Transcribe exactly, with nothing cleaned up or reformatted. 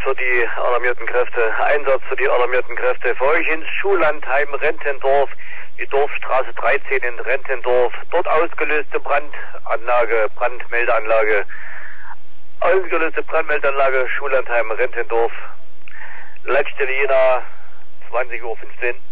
für die alarmierten Kräfte, Einsatz für die alarmierten Kräfte. Für euch ins Schullandheim Rentendorf, die Dorfstraße dreizehn in Rentendorf. Dort ausgelöste Brandanlage, Brandmeldeanlage. Ausgelöste Brandmeldeanlage, Schullandheim Rentendorf. Leitstelle Jena, zwanzig Uhr fünfzehn.